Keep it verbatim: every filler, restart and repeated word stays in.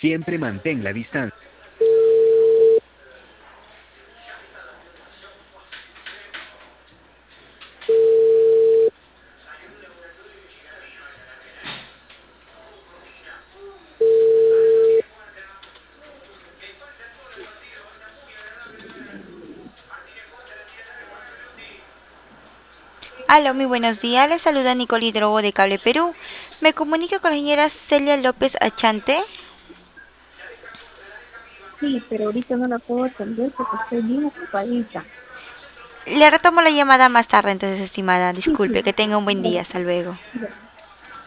Siempre mantén la distancia. Aló, muy buenos días. Les saluda Nicole Hidrobo de Cable Perú. Me comunico con la señora Celia López Achante. Sí, pero ahorita no la puedo atender porque estoy bien ocupadita. Le retomo la llamada más tarde, entonces, estimada. Sí, Disculpe, sí, que tenga un buen día. ya, Hasta luego. ya.